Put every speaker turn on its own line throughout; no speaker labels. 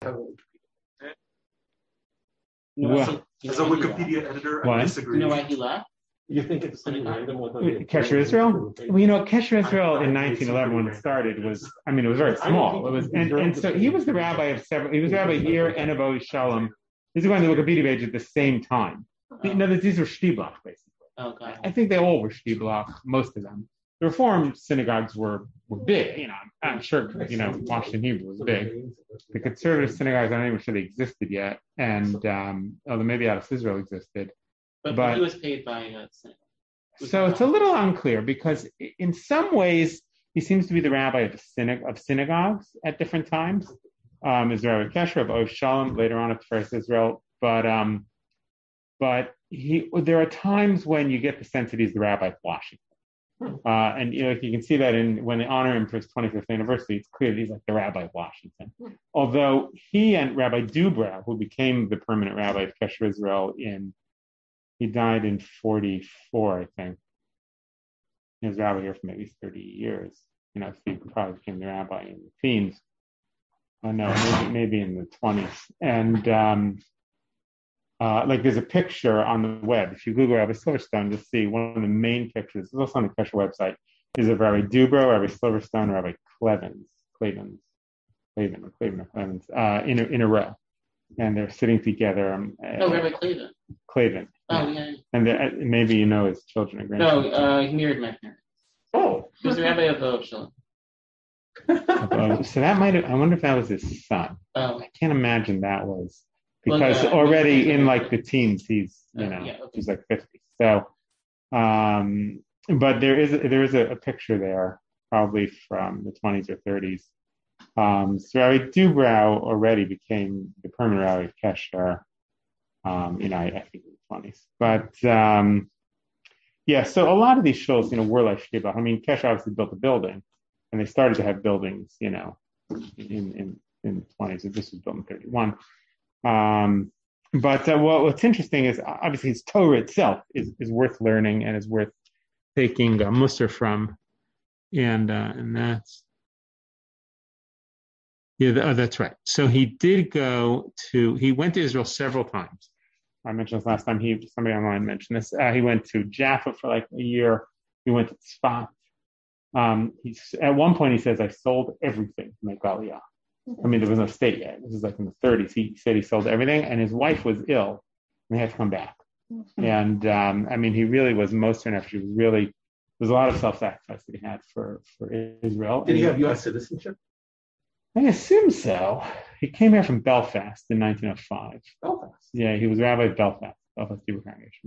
As a Wikipedia editor, I disagree.
You know why he left?
You think it's something random?
Kesher Israel? Well, Kesher Israel in 1911 when it started was, it was very small. It was, and so he was the rabbi of several. He was rabbi here and of Oy Shalom. These are going to the Wikipedia page at the same time. These were Shtiblach, basically.
Okay.
I think they all were Shtiblach, most of them. The Reform synagogues were big. I'm sure, Washington Hebrew was big. The conservative synagogues, I'm not even sure they existed yet. And although maybe Adas Israel existed.
But he was paid by synagogue.
So it's a little unclear because in some ways he seems to be the rabbi of synagogues at different times. Is the Rabbi Kesher of Oy Shalom, later on at First Israel. But there are times when you get the sense that he's the rabbi of Washington. And you can see that when they honor him for his 25th anniversary, it's clear that he's like the rabbi of Washington. Although he and Rabbi Dubrow, who became the permanent rabbi of Kesher Israel he died in 1944, I think. He was rabbi here for maybe 30 years. So he probably became the rabbi in the teens. Oh no, maybe in the 20s. And there's a picture on the web. If you Google Rabbi Silverstone, you'll see one of the main pictures. It's also on the Kesher website. Is of Rabbi Dubrow, Rabbi Silverstone, and Rabbi Clevens in a row, and they're sitting together.
Rabbi
Cleven.
Oh yeah.
And maybe his children or grandchildren.
No, he married my parents.
Oh,
he was the rabbi of Shalom.
So that I wonder if that was his son.
Oh.
I can't imagine that was. Because already in the teens, he's he's like 50. So, but there is a picture there, probably from the 20s or 30s. So Rabbi Dubrow already became the permanent rabbi of Kesher. I think in the 20s. But so a lot of these shuls, were like Shtiblach. Kesher obviously built a building, and they started to have buildings, in the 20s. This was built in 31. But what's interesting is obviously his Torah itself is worth learning and is worth taking Musar from, and that's that's right. So he went to Israel several times. I mentioned this last time. Somebody online mentioned this. He went to Jaffa for like a year. He went to Tzfat. At one point he says, "I sold everything to make Aliyah." There was no state yet. This is like in the 30s. He said he sold everything, and his wife was ill, and they had to come back. And he really was most enough. There's a lot of self-sacrifice that he had for Israel.
Did he have U.S. citizenship?
I assume so. He came here from Belfast in 1905.
Belfast?
Yeah, he was rabbi of Belfast Hebrew Congregation,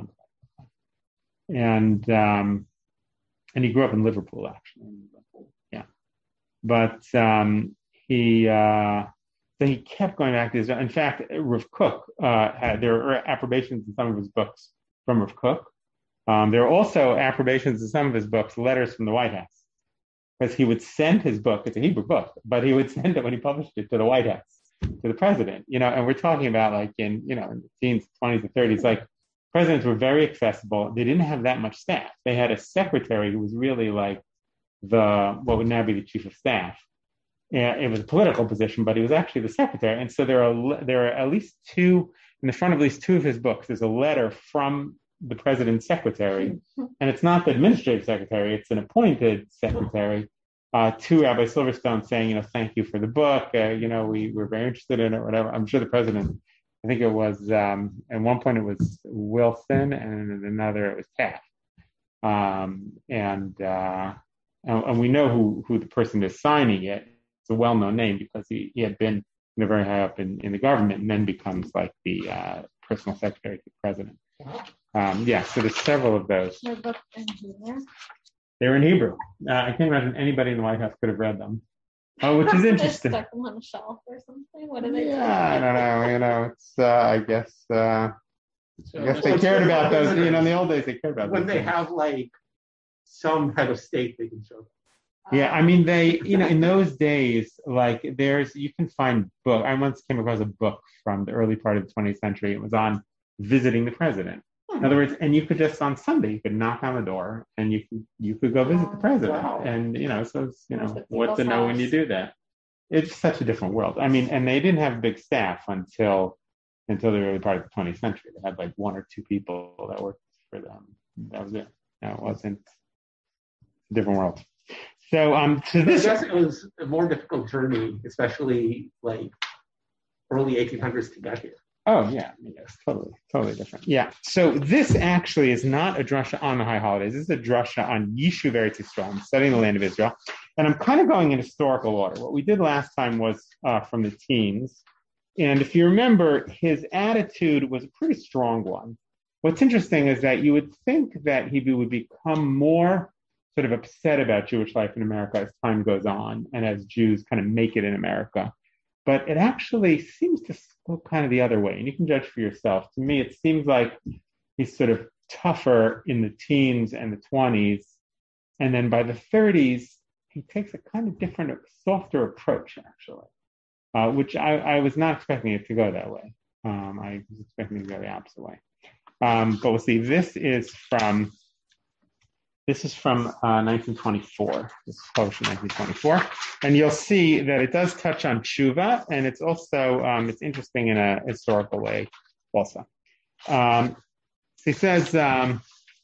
1901. And he grew up in Liverpool, actually. Yeah, but he kept going back to Israel. In fact, Rav Kook there are approbations in some of his books from Rav Kook. There are also approbations in some of his books, letters from the White House, because he would send his book. It's a Hebrew book, but he would send it when he published it to the White House, to the president. And we're talking about in the teens, 20s, and 30s. Like, presidents were very accessible. They didn't have that much staff. They had a secretary who was really like what would now be the chief of staff. It was a political position, but he was actually the secretary. And so there are at least two, in the front of at least two of his books, there's a letter from the president's secretary. And it's not the administrative secretary, it's an appointed secretary to Rabbi Silverstone saying, thank you for the book. We were very interested in it, whatever. I'm sure the president, I think it was, at one point it was Wilson, and at another it was Taft. And we know who the person is signing it. It's a well-known name because he had been very high up in the government and then becomes like the personal secretary to the president. So there's several of those.
They're booked in Hebrew.
They're in Hebrew. I can't imagine anybody in the White House could have read them. Which is interesting.
They stuck them on a shelf or something. What do they do?
I don't know. It's I guess they cared about those. In the old days they cared about.
When they have like some head of state, they can show them.
Yeah, they, in those days, like you can find book. I once came across a book from the early part of the 20th century. It was on visiting the president. In other words, and you could just on Sunday, you could knock on the door and you could go visit the president.
Wow.
And, so it's, what to know when you do that. it's such a different world. I mean, and they didn't have a big staff until the early part of the 20th century. They had like one or two people that worked for them. That was it. No, it wasn't a different world. So, so this
I guess it was a more difficult journey, especially like early 1800s to get here.
Oh yeah, yes, totally different. Yeah. So this actually is not a drasha on the high holidays. This is a drasha on Yishuv Eretz Yisrael. I'm studying the land of Israel, and I'm kind of going in historical order. What we did last time was from the teens, and if you remember, his attitude was a pretty strong one. What's interesting is that you would think that he would become more sort of upset about Jewish life in America as time goes on, and as Jews kind of make it in America. But it actually seems to go kind of the other way, and you can judge for yourself. To me, it seems like he's sort of tougher in the teens and the 20s, and then by the 30s, he takes a kind of different, softer approach, actually, which I was not expecting it to go that way. I was expecting it to go the opposite way. But we'll see. This is from 1924. This is published in 1924. And you'll see that it does touch on tshuva, and it's also, it's interesting in a historical way also. So he says that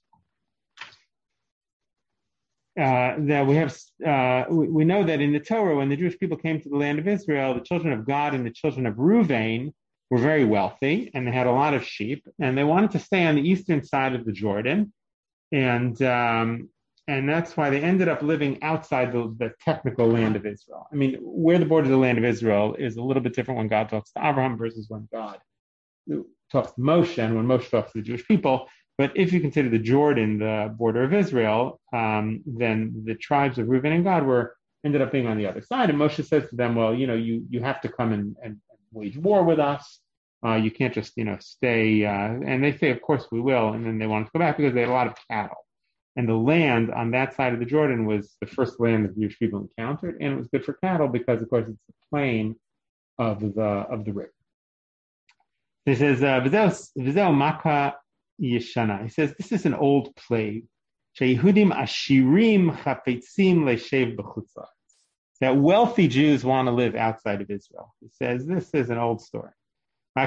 we know that in the Torah, when the Jewish people came to the land of Israel, the children of Gad and the children of Reuven were very wealthy, and they had a lot of sheep, and they wanted to stay on the eastern side of the Jordan. And that's why they ended up living outside the technical land of Israel. I mean, where the border of the land of Israel is a little bit different when God talks to Abraham versus when God talks to Moshe and when Moshe talks to the Jewish people. But if you consider the Jordan the border of Israel, then the tribes of Reuben and Gad ended up being on the other side. And Moshe says to them, well, you have to come and wage war with us. You can't just, stay. And they say, of course we will. And then they wanted to go back because they had a lot of cattle. And the land on that side of the Jordan was the first land that the Jewish people encountered. And it was good for cattle because, of course, it's the plain of the river. He says, V'zeu Maka Yeshana. He says, this is an old plague. Sheyehudim ashirim chafetzim le'shev b'chutz la'aretz. That wealthy Jews want to live outside of Israel. He says, this is an old story. Who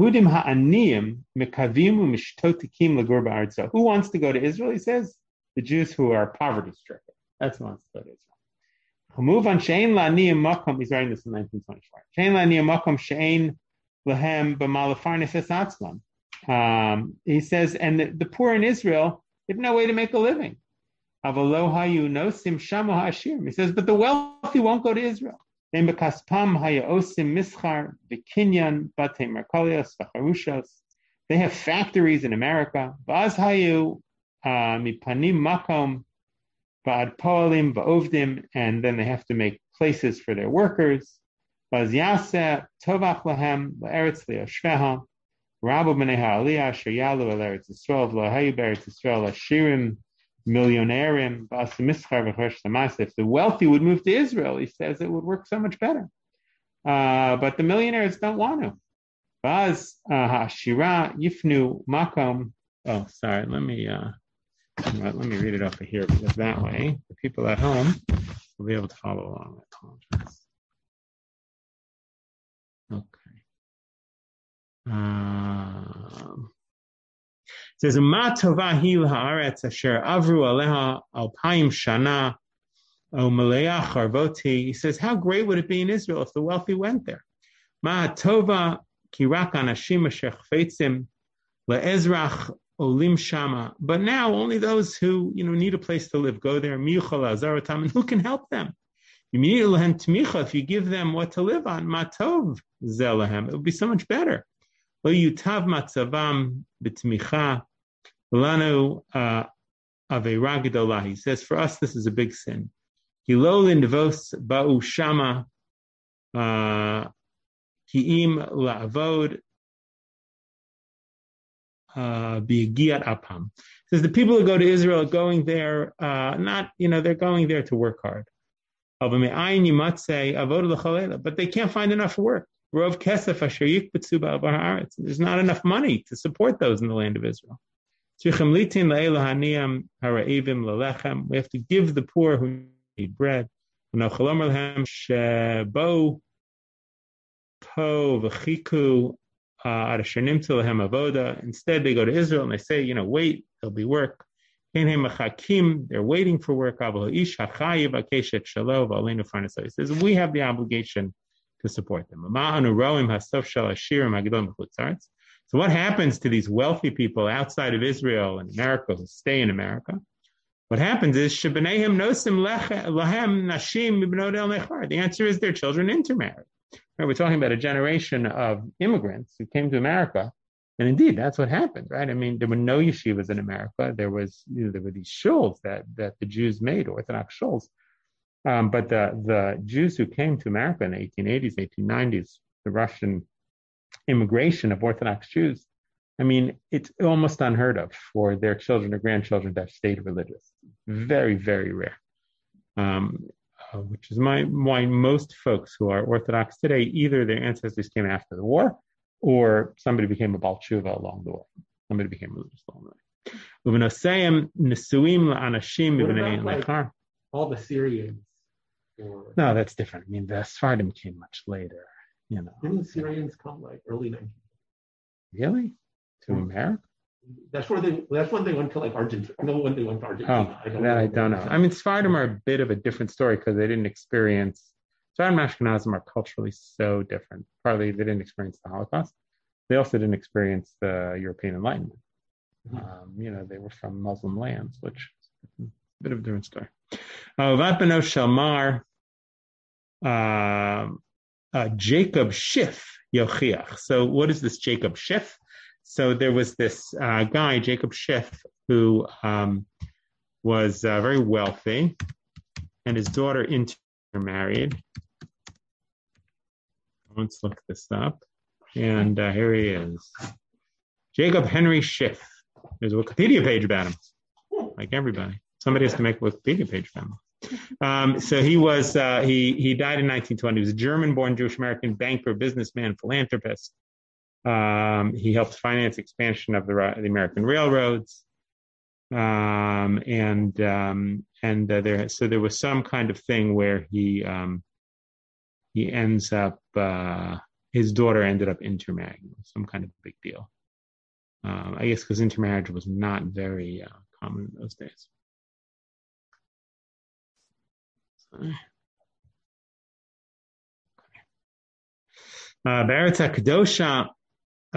wants to go to Israel? He says, the Jews who are poverty-stricken. That's who wants to go to Israel. He's writing this in 1924. He says, and the poor in Israel have no way to make a living. He says, but the wealthy won't go to Israel. They have factories in America. And then they have to make places for their workers. Millionaireim. If the wealthy would move to Israel, he says it would work so much better. But the millionaires don't want to. Yifnu makom. Oh, sorry. Let me read it over here because that way the people at home will be able to follow along. I apologize. Okay. It says, "Ma tova hi la'aretz asher avru aleha alpayim shana o maleach harvoti." He says, how great would it be in Israel if the wealthy went there? Ma tova ki rak anashim asher chafetzim le'ezrach olim shama. But now only those who need a place to live go there. Mi yuchal la'azar otam, and who can help them? If you give them what to live on, ma tov zeh lahem, it would be so much better. Lo yutav matzavam b'tmicha. Lanu aveira gedolah. He says, for us, this is a big sin. Hilolin devos ba'u shama ki'im la'avod bi'giat apam. Says the people who go to Israel are going there, they're going there to work hard. But they can't find enough work. There's not enough money to support those in the land of Israel. We have to give the poor who need bread. Shebo po v'chiku instead, they go to Israel and they say, wait, there'll be work. They're waiting for work. He says, we have the obligation to support them. So what happens to these wealthy people outside of Israel and America who stay in America? What happens is, the answer is their children intermarry. Right, we're talking about a generation of immigrants who came to America, and indeed, that's what happened, right? I mean, there were no yeshivas in America. There were these shuls that the Jews made, Orthodox shuls. But the Jews who came to America in the 1880s, 1890s, the Russian immigration of Orthodox Jews, I mean, it's almost unheard of for their children or grandchildren to have stayed religious. Very, very rare. Which is why most folks who are Orthodox today, either their ancestors came after the war, or somebody became a Baal Tshuva along the way. Somebody became religious along the way.
What about, all the Syrians?
No, that's different. I mean, the Sephardim came much later.
Didn't the Syrians come early 19th?
Really? To America?
That's when they went to Argentina. I know when they went to Argentina.
I don't know. I mean, Sephardim are a bit of a different story because they didn't experience. Sephardim and Ashkenazim are culturally so different. Partly they didn't experience the Holocaust. They also didn't experience the European Enlightenment. They were from Muslim lands, which is a bit of a different story. Vatbano Shalmar, Jacob Schiff Yochiach. So what is this Jacob Schiff? So there was this guy, Jacob Schiff, who was very wealthy, and his daughter intermarried. Let's look this up. And here he is. Jacob Henry Schiff. There's a Wikipedia page about him, like everybody. Somebody has to make a Wikipedia page about him. So he was, he died in 1920. He was a German-born Jewish-American banker, businessman, philanthropist. He helped finance expansion of the American railroads, there was some kind of thing where he ends up his daughter ended up intermarrying, some kind of big deal. I guess because intermarriage was not very common in those days. Be'eretz HaKadosha. He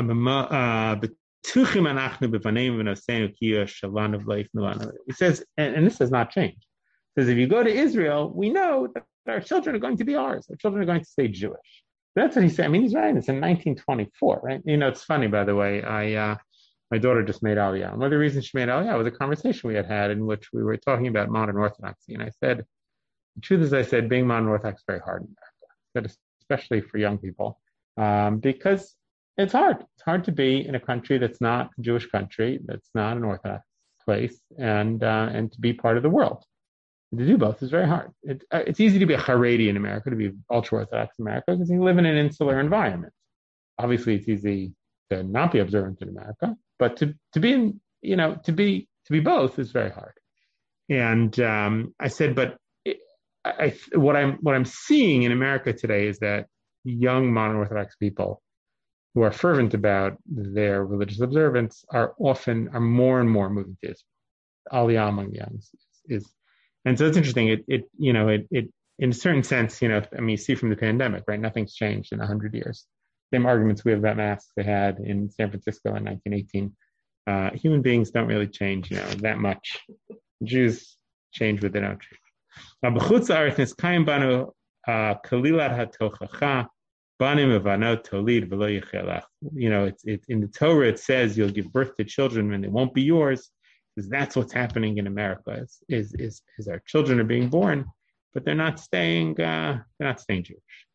says, and this has not changed. He says, if you go to Israel, we know that our children are going to be ours. Our children are going to stay Jewish. That's what he said. I mean, he's right. It's in 1924, right? It's funny, by the way. My daughter just made Aliyah. And one of the reasons she made Aliyah was a conversation we had in which we were talking about modern Orthodoxy. And I said, the truth is, I said, being modern Orthodox is very hard in America, especially for young people, because it's hard. It's hard to be in a country that's not a Jewish country, that's not an Orthodox place, and to be part of the world. And to do both is very hard. It's easy to be a Haredi in America, to be ultra-Orthodox in America, because you live in an insular environment. Obviously, it's easy to not be observant in America, but to be both is very hard. And I said, but what I'm seeing in America today is that young modern Orthodox people who are fervent about their religious observance are more and more moving to Israel. Aliyah among the young is, and so it's interesting. It in a certain sense, you see from the pandemic, right? Nothing's changed in 100 years. Same arguments we have about masks they had in San Francisco in 1918. Human beings don't really change, that much. Jews change, but they don't change. It's in the Torah. It says you'll give birth to children and they won't be yours, because that's what's happening in America. Is our children are being born, but they're not staying. They're not staying Jewish.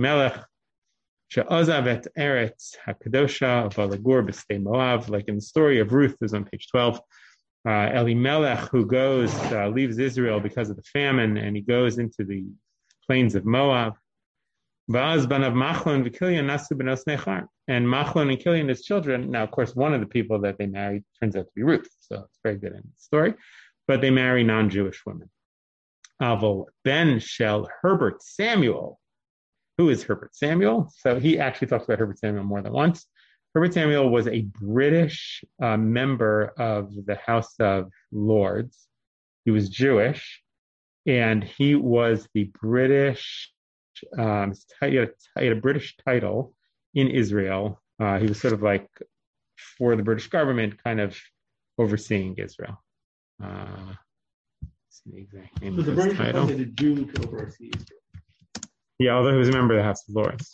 Like in the story of Ruth, is on page 12. Elimelech, who leaves Israel because of the famine, and he goes into the plains of Moab. And Machlon and Kilian, his children. Now, of course, one of the people that they married turns out to be Ruth, so it's very good in the story. But they marry non-Jewish women. Avol Ben Shel Herbert Samuel. Who is Herbert Samuel? So he actually talks about Herbert Samuel more than once. Herbert Samuel was a British member of the House of Lords. He was Jewish, and he was the British, he had a British title in Israel. He was sort of like, for the British government, kind of overseeing Israel. What's the exact name
So
of
the
his
British
title?
appointed a Jew to oversee Israel.
Yeah, although he was a member of the House of Lords.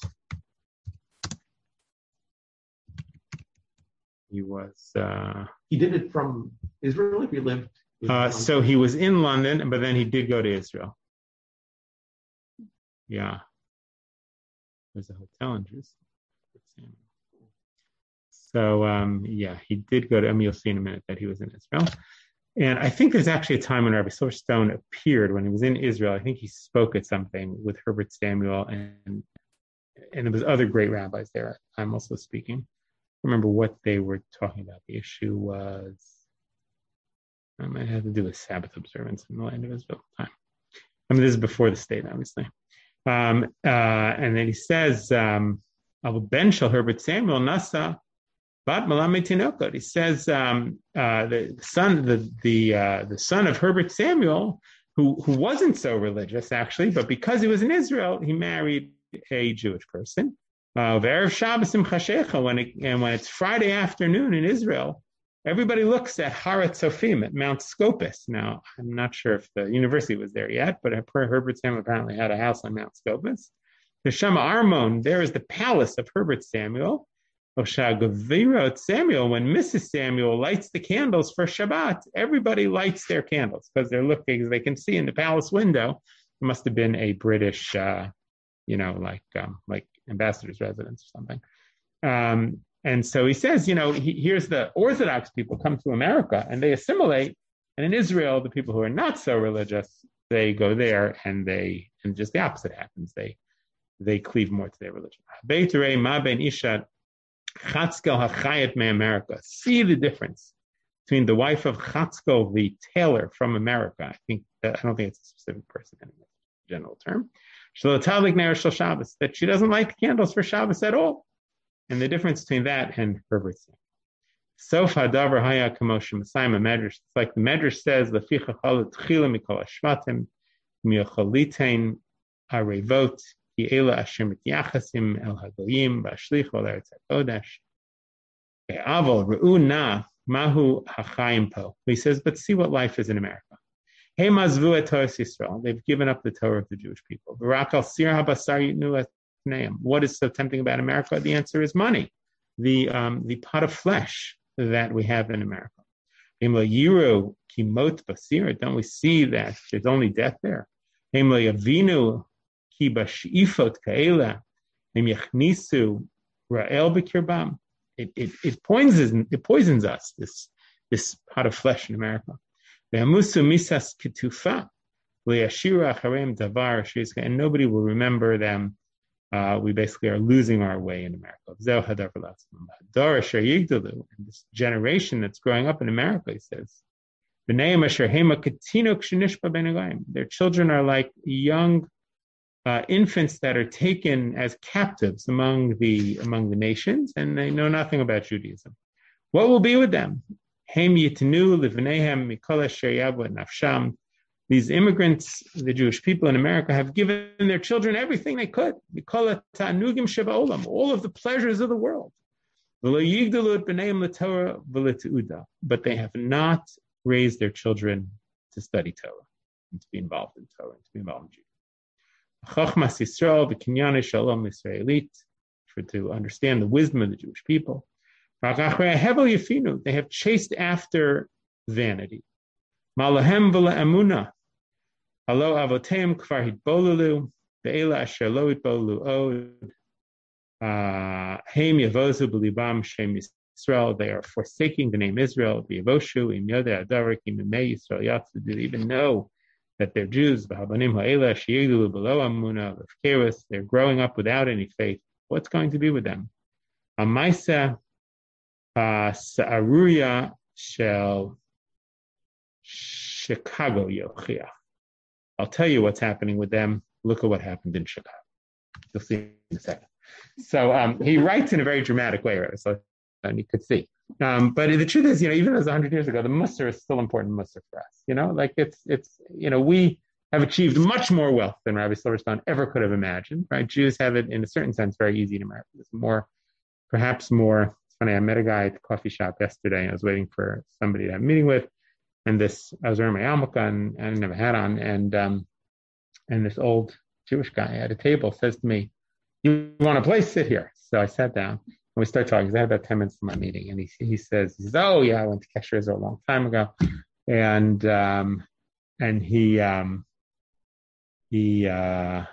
He was.
He did it from Israel if he lived.
So he was in London, but then he did go to Israel. Yeah. There's a hotel in Jerusalem. So, yeah, he did go to, you'll see in a minute that he was in Israel. And I think there's actually a time when Rabbi Silverstone appeared when he was in Israel. I think he spoke at something with Herbert Samuel, and there was other great rabbis there. I'm also speaking. I remember what they were talking about. The issue was, it might have to do with Sabbath observance in the land of Israel at the time. I mean, this is before the state, obviously. And then he says, Ben Shel Herbert Samuel Nasa Bat Malamed Tinokot. He says the son of Herbert Samuel, who wasn't so religious actually, but because he was in Israel, he married a Jewish person. Erev Shabbos im Chashecha, when it's Friday afternoon in Israel, everybody looks at Harat Sofim at Mount Scopus. Now, I'm not sure if the university was there yet, but Herbert Samuel apparently had a house on Mount Scopus. The Shema Armon, there is the palace of Herbert Samuel. Samuel, when Mrs. Samuel lights the candles for Shabbat, everybody lights their candles because they're looking, as they can see in the palace window. It must have been a British, like ambassador's residence or something. And so he says, here's the Orthodox people come to America and they assimilate. And in Israel, the people who are not so religious, they go there and just the opposite happens. They cleave more to their religion. Chatzkel Hachayet Me America. See the difference between the wife of Chatzkel, the tailor from America. I don't think it's a specific person anymore, general term. Shabbos, that she doesn't light candles for Shabbos at all. And the difference between that and Herbert Samuel. Sof Hadavar Haya Kamosh Masayim Medrash. It's like the Medrash says, Leficha Chalat Tchila Mikol Ashvatim Miocholitein Arevot Kiela Asher Mityachasim El Hagoyim Bashlich Ol Eretz HaKodesh Avol Re'una Mahu Hachayim Po. He says, but see what life is in America. Hey Mazvu Et Torah Yisrael. They've given up the Torah of the Jewish people. V'rak Al Sir HaBasar Yitnu Et Pneim. What is so tempting about America? The answer is money. The pot of flesh that we have in America. Yiru Kimot Basir. Don't we see that there's only death there? Yavinu Ki Bashifot Kaela. Yachnisu Ra'el B'kirbam. It poisons us, this pot of flesh in America. Misas Ketufa. And nobody will remember them. We basically are losing our way in America. And this generation that's growing up in America, he says, their children are like young infants that are taken as captives among the nations, and they know nothing about Judaism. What will be with them? These immigrants, the Jewish people in America, have given their children everything they could. All of the pleasures of the world. But they have not raised their children to study Torah, and to be involved in Torah, and to be involved in Judaism. Chachmas Yisrael, the Kinyan Shalom Yisraelit, to understand the wisdom of the Jewish people. They have chased after vanity. Malahem v'la emuna. Halo avoteim kvar hitbolelu. Ve'ela asher lo hitbolelu od. Heim yavozu b'libam shem Yisrael. They are forsaking the name Israel. V'yavoshu im yodei adarik im imei Yisrael yatzu. Do they even know that they're Jews? V'habanim ha'ela sheyigdulu below amuna. They're growing up without any faith. What's going to be with them? Amaisa Sa'aruya shel Chicago Yochiach. I'll tell you what's happening with them. Look at what happened in Chicago. You'll see in a second. So he writes in a very dramatic way, right? So and you could see. But the truth is, even as 100 years ago, the Musar is still important Musar for us. Like it's we have achieved much more wealth than Rabbi Silverstone ever could have imagined, right? Jews have it in a certain sense very easy in America. It's perhaps more. It's funny. I met a guy at the coffee shop yesterday. I was waiting for somebody to have a meeting with, and I was wearing my yarmulke and I didn't have a hat on, and this old Jewish guy at a table says to me, "You want a place? Sit here." So I sat down. And we start talking. I had about 10 minutes for my meeting, and he says, "Oh yeah, I went to Kesher Israel a long time ago," and he I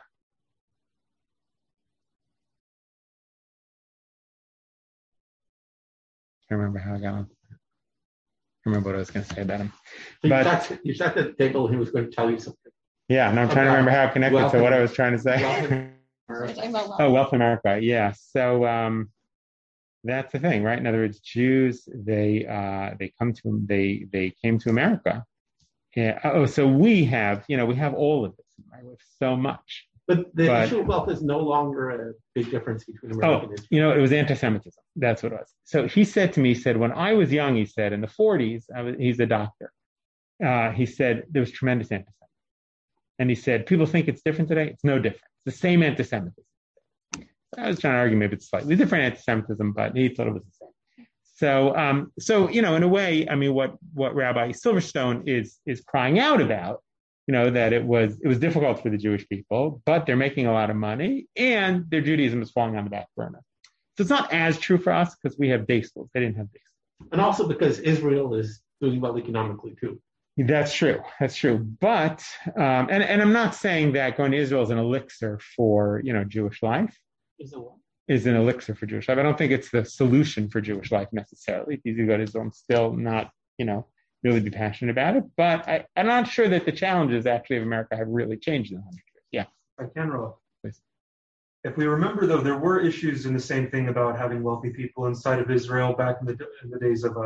can't remember how I got on. I remember what I was going to say about him.
So you sat at the table. He was going to tell you something.
Yeah, and I'm trying to remember how it connected to what I was trying to say. Wealth America. Yeah. So that's the thing, right? In other words, Jews they came to America. Yeah. So we have all of this, right? We have so much.
But the issue of wealth is no longer a big difference between America and Israel.
It was anti-Semitism. That's what it was. So he said to me, when I was young, he said, in the 40s, he's a doctor. He said there was tremendous anti-Semitism. And he said, people think it's different today. It's no different. It's the same anti-Semitism. I was trying to argue maybe it's slightly different anti-Semitism, but he thought it was the same. So in a way, I mean, what Rabbi Silverstone is crying out about, that it was difficult for the Jewish people, but they're making a lot of money, and their Judaism is falling on the back burner. So it's not as true for us because we have day schools. They didn't have day schools,
and also because Israel is doing well economically too.
That's true. But and I'm not saying that going to Israel is an elixir for Jewish life. Is an elixir for Jewish life. I don't think it's the solution for Jewish life necessarily. It's easy to go to Israel and still not, really be passionate about it. But I'm not sure that the challenges actually of America have really changed in 100 years. Yeah.
I can, Rob.
Please.
If we remember, though, there were issues in the same thing about having wealthy people inside of Israel back in the days of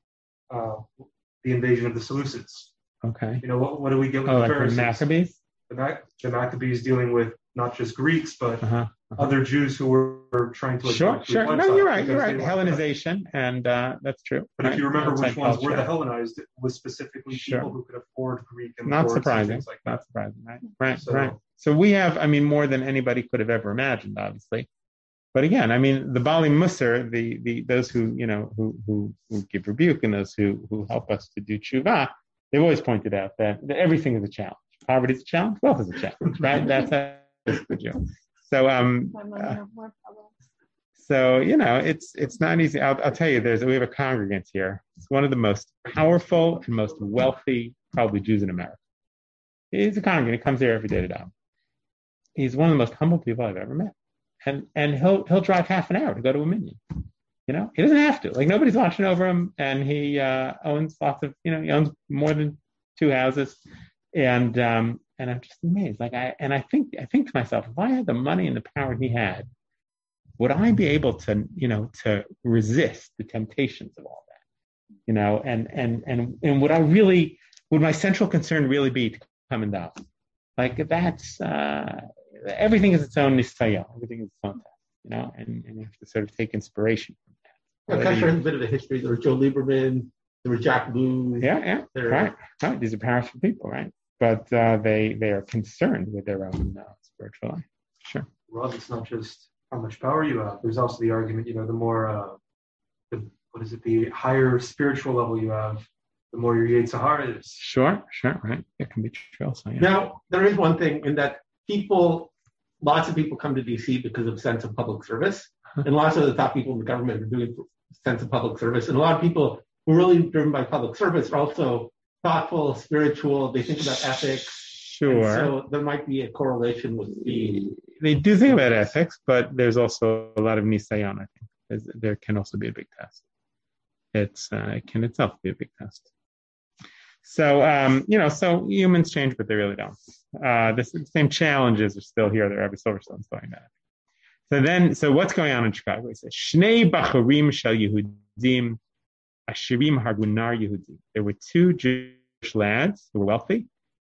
the invasion of the Seleucids.
Okay.
What do we get with the
like
Pharisees?
The Maccabees?
The Maccabees dealing with not just Greeks, but other Jews who were trying to...
Sure. No, you're right. Hellenization, and that's true.
But if you remember which ones were the Hellenized, it was specifically people who could afford Greek and
not surprising.
Like that.
Not surprising, right? Right. So we have, more than anybody could have ever imagined, obviously. But again, the Bali Musar, those who give rebuke and those who help us to do tshuva, they've always pointed out that everything is a challenge. Poverty is a challenge. Wealth is a challenge, right? That's the joke. So it's not easy. I'll tell you, we have a congregant here. It's one of the most powerful and most wealthy, probably, Jews in America. He's a congregant. He comes here every day to daven. He's one of the most humble people I've ever met. And he'll drive half an hour to go to a minyan. He doesn't have to. Like, nobody's watching over him, and he owns lots of, he owns more than 2 houses, and I'm just amazed. Like, I think to myself, if I had the money and the power he had, would I be able to, to resist the temptations of all that? And would my central concern really be to come and daven? Like, that's everything is its own nisayon. Everything is its own test, and you have to sort of take inspiration from that.
Kesher has a bit of a history. There was Joe Lieberman, there was Jack Booth.
Yeah, right. These are powerful people, right? But they are concerned with their own spiritual life. Sure.
Rob, it's not just how much power you have. There's also the argument, the more, the higher spiritual level you have, the more your Yetzer Hara is.
Sure, right. It can be true also, yeah.
Now, there is one thing in that lots of people come to DC because of sense of public service. And lots of the top people in the government are doing sense of public service. And a lot of people who are really driven by public service are also thoughtful, spiritual. They think about ethics.
Sure.
And so there might be a correlation with the...
They do think about ethics, but there's also a lot of nisayon, I think. There can also be a big test. It can itself be a big test. So, so humans change, but they really don't. The same challenges are still here that Rabbi Silverstone's talking about. So what's going on in Chicago? He says, Shnei Bachurim Shel Yehudim, Ashirim Hargunar Yehudim. There were 2 Jewish lads who were wealthy,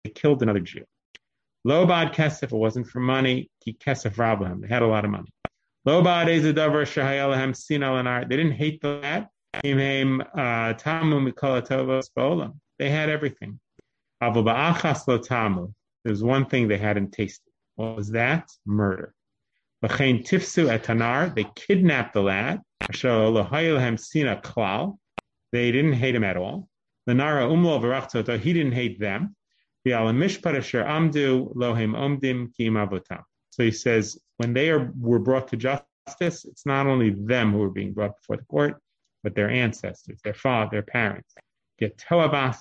killed another Jew. Lobad kesef, it wasn't for money. Ki kesef rablahem, they had a lot of money. Lobad ezadavar shahayalahem sinalanar, they didn't hate the lad. Imhem tamu mikol hatovos ba'olam, they had everything. Aval ba'achas lo tamu, there's one thing they hadn't tasted. What was that? Murder. L'chein tifsu etanar, they kidnapped the lad. Asher lo hayalahem sina klal, they didn't hate him at all. L'nara umlo v'rachtoto, he didn't hate them. So he says, when they were brought to justice, it's not only them who are being brought before the court, but their ancestors, their father, their parents. Getoabas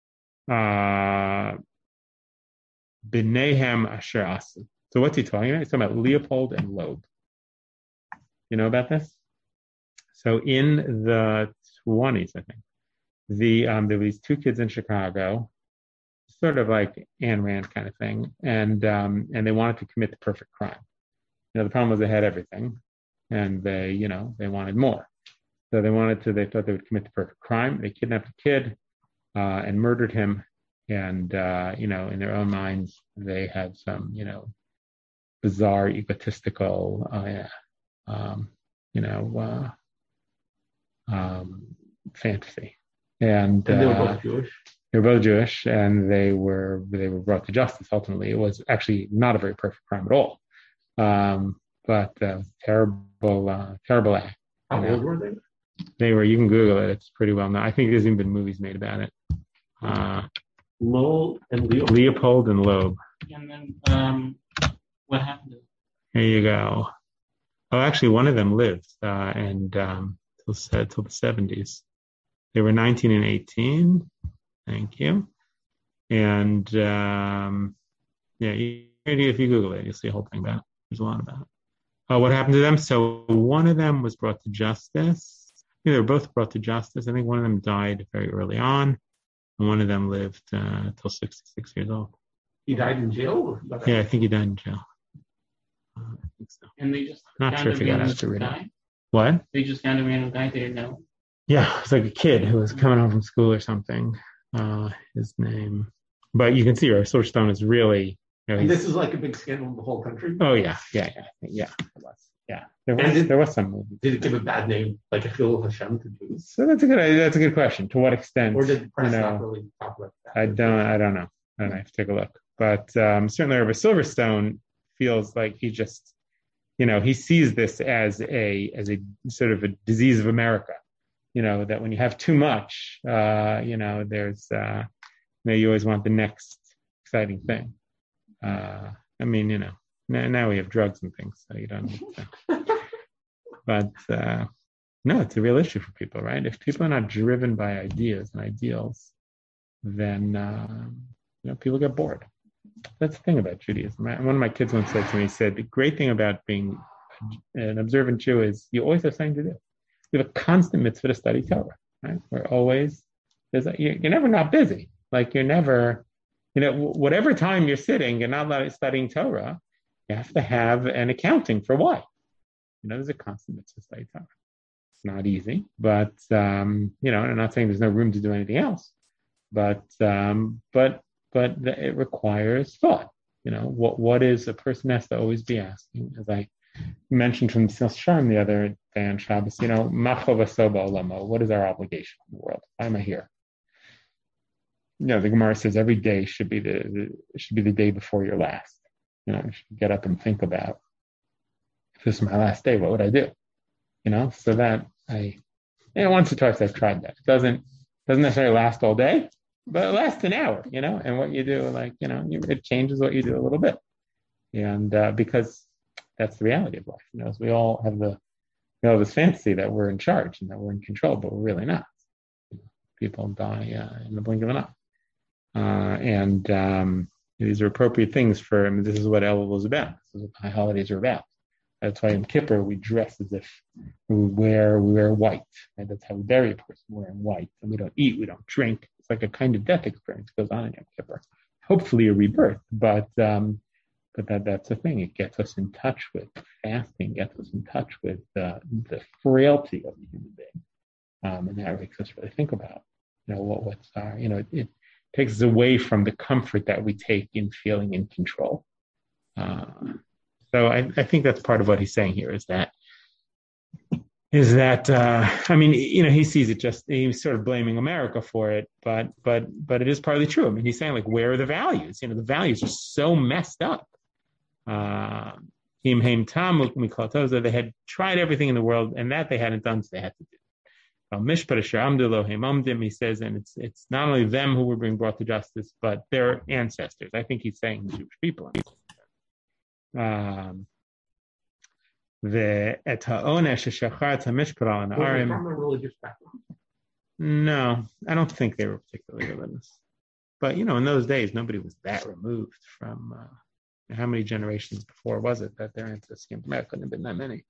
b'nehem asher asu. So what's he talking about? He's talking about Leopold and Loeb. You know about this? So in the 20s, I think, there were these two kids in Chicago, sort of like Ayn Rand kind of thing, and they wanted to commit the perfect crime. The problem was they had everything, and they wanted more. So they thought they would commit the perfect crime. They kidnapped a kid and murdered him, and in their own minds they had some bizarre egotistical fantasy. And
they were both Jewish.
They were both Jewish, and they were brought to justice. Ultimately, it was actually not a very perfect crime at all, but terrible act.
How old were they?
They were. You can Google it; it's pretty well known. I think there's even been movies made about it. Leopold and Loeb.
And then what happened to them?
Here you go. Oh, actually, one of them lived till the 70s. They were 19 and 18. Thank you. And if you Google it, you'll see a whole thing about it. There's a lot about it. What happened to them? So one of them was brought to justice. They were both brought to justice. I think one of them died very early on, and one of them lived till 66 years old.
He died in jail?
Yeah, I think he died in jail. I think so.
And they just
not sure if he got out to read it. What?
They just found a random guy they didn't know.
Yeah, it's like a kid who was coming home from school or something. His name, but you can see our Source Stone is really.
And this is like a big scandal in the whole country.
Oh yeah. There was some movie.
Did it give a bad name, like a Chilul Hashem to Jews?
So that's a good question. To what extent?
Or did the press not really talk about that?
I don't know. I have to take a look. But certainly, Rabbi Silverstone feels like he just, he sees this as a sort of a disease of America. That when you have too much, there's, you always want the next exciting thing. Now we have drugs and things, so you don't need to. But, no, it's a real issue for people, right? If people are not driven by ideas and ideals, then, people get bored. That's the thing about Judaism, right? One of my kids once said to me, he said, the great thing about being an observant Jew is you always have something to do. You have a constant mitzvah to study Torah, right? You're never not busy. Like you're never, whatever time you're sitting, you're not studying Torah. You have to have an accounting for why. There's a constant mitzvah to study Torah. It's not easy, but I'm not saying there's no room to do anything else, but it requires thought. What is a person has to always be asking, as I mentioned from Sil Sharm the other day on Shabbos, what is our obligation in the world? Why am I here? The Gemara says every day should be the day before your last. You should get up and think about, if this is my last day, what would I do? So that once or twice I've tried that. It doesn't necessarily last all day, but it lasts an hour, and what you do, it changes what you do a little bit. And because that's the reality of life. As we all have this fantasy that we're in charge and that we're in control, but we're really not. People die in the blink of an eye. These are appropriate things this is what Elul was about. This is what the high holidays are about. That's why in Kippur we dress as if we wear white. Right? That's how we bury a person, wearing white. And we don't eat, we don't drink. It's like a kind of death experience that goes on in Yom Kippur. Hopefully a rebirth, but that's the thing. It gets us in touch with fasting, gets us in touch with the frailty of the human being, and that makes us really think about, what's our, takes us away from the comfort that we take in feeling in control. So I think that's part of what he's saying here is that I mean, he sees it he's sort of blaming America for it, but it is partly true. I mean, he's saying, like, where are the values? The values are so messed up. They had tried everything in the world, and that they hadn't done, so they had to do. He says, and it's not only them who were being brought to justice, but their ancestors. I think he's saying the Jewish people. From a
religious background.
No, I don't think they were particularly religious. But in those days, nobody was that removed from. How many generations before was it that their ancestors came to America? Couldn't have been that many.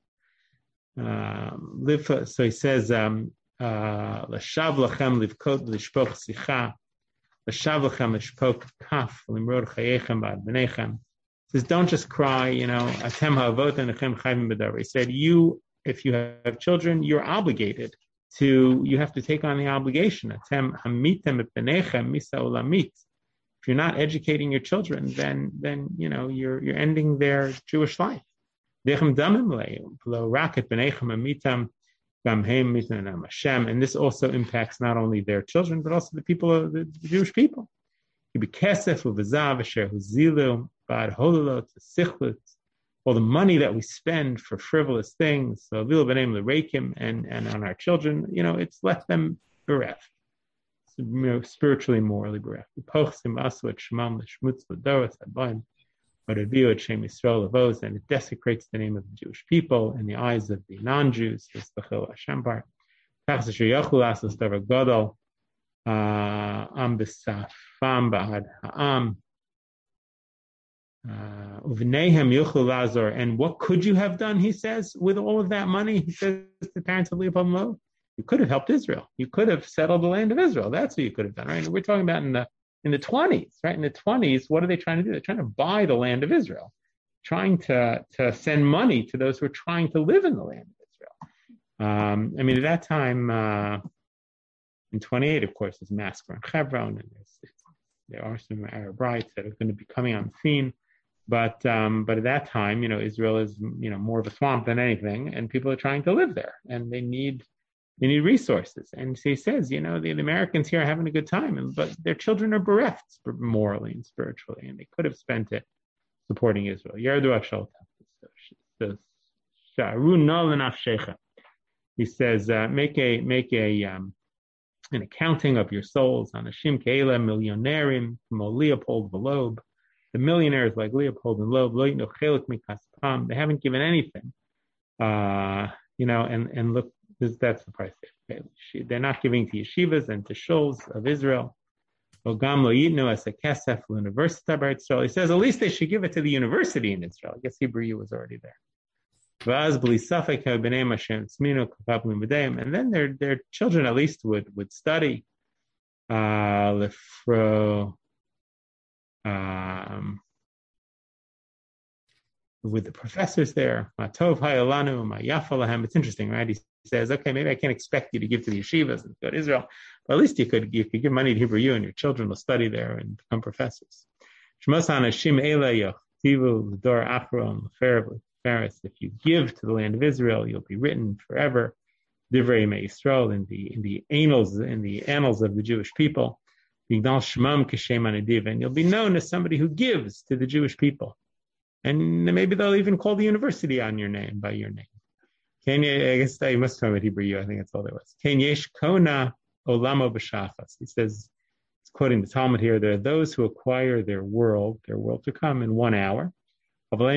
So he says, "L'shav lachem livkot lishpoch sicha, l'shav lachem lishpoch kaf limrod chayechem ba'ad b'nechem." He says, don't just cry, Atem ha'avot enechem chayvim b'davar. He said, if you have children, you're obligated you have to take on the obligation. Atem hamitem b'nechem misa olamit. If you're not educating your children, then you're ending their Jewish life. And this also impacts not only their children, but also the people of the Jewish people. All the money that we spend for frivolous things, and on our children, it's left them bereft. Spiritually, morally bereft. And it desecrates the name of the Jewish people in the eyes of the non-Jews. And what could you have done, he says, with all of that money? He says to the parents of Leopold and Loeb, you could have helped Israel. You could have settled the land of Israel. That's what you could have done, right? We're talking about in the 20s, right? In the 20s, what are they trying to do? They're trying to buy the land of Israel, trying to send money to those who are trying to live in the land of Israel. At that time, in 28, of course, there's a massacre in Hebron, and there are some Arab riots that are going to be coming on the scene. But at that time, Israel is more of a swamp than anything, and people are trying to live there, and they need resources. And so he says, the Americans here are having a good time, but their children are bereft morally and spiritually, and they could have spent it supporting Israel. He says, make an accounting of your souls. Anashim keila millionarim, Leopold and Loeb. The millionaires like Leopold and Loeb, they haven't given anything. And look, that's the price they pay. They're not giving to yeshivas and to shuls of Israel. He says, at least they should give it to the university in Israel. I guess Hebrew U was already there. And then their children at least would study. With the professors there. It's interesting, right? He says, okay, maybe I can't expect you to give to the yeshivas and go to Israel, but at least you could give money to Hebrew U and your children will study there and become professors. If you give to the land of Israel, you'll be written forever. Divrei Yisrael in the annals of the Jewish people. And you'll be known as somebody who gives to the Jewish people. And maybe they'll even call the university by your name. I guess I must have with Hebrew U. I think that's all there was. He says, it's quoting the Talmud here, there are those who acquire their world to come in 1 hour. But they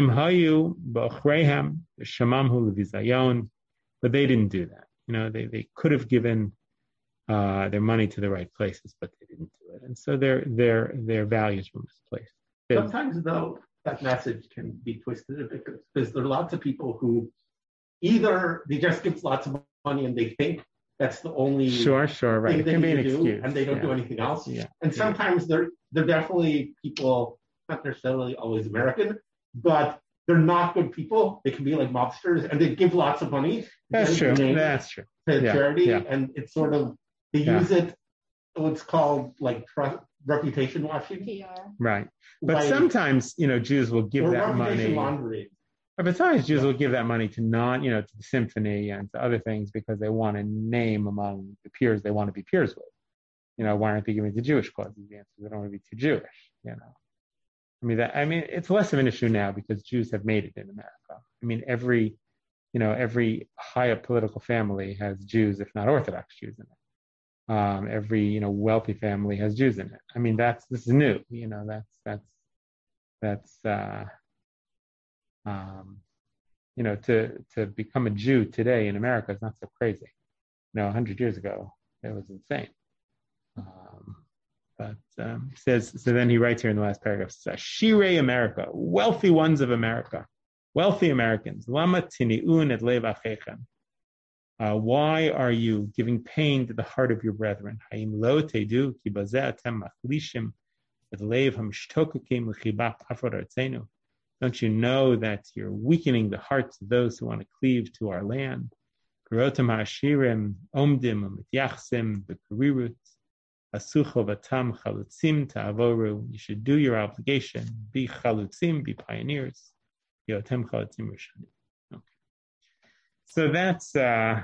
didn't do that. They could have given their money to the right places, but they didn't do it. And so their values were misplaced.
Sometimes, though, that message can be twisted because there are lots of people who either they just give lots of money and they think that's the only
right. It can be an excuse,
and they don't do anything else. And sometimes they're definitely people, not necessarily always American, but they're not good people. They can be like mobsters, and they give lots of money.
That's true.
To charity, and it's sort of they use it. What's called like trust. reputation washing.
PR.
Right. But
Like,
sometimes, Jews will give
or
that
reputation
money.
laundering.
But sometimes Jews will give that money to to the symphony and to other things because they want a name among the peers they want to be peers with. Why aren't they giving it to Jewish causes? The answer is they don't want to be too Jewish. It's less of an issue now because Jews have made it in America. Every high up political family has Jews, if not Orthodox Jews in it. Every wealthy family has Jews in it. This is new. To become a Jew today in America is not so crazy. 100 years ago, it was insane. So then he writes here in the last paragraph, Shirei America, wealthy ones of America, wealthy Americans, Lama tini'un et lev achechem. Why are you giving pain to the heart of your brethren? Haim lo tedu ki bazeh atem machlishim et lev hamishtokakim l'chibak afrod artzenu. Don't you know that you're weakening the hearts of those who want to cleave to our land? Karotam ha'ashirim omdim u'mityachsim b'karirut asucho v'tam chalutzim ta'avoru. You should do your obligation. Be chalutzim, be pioneers. Yotem chalutzim rishonim. Okay. So that's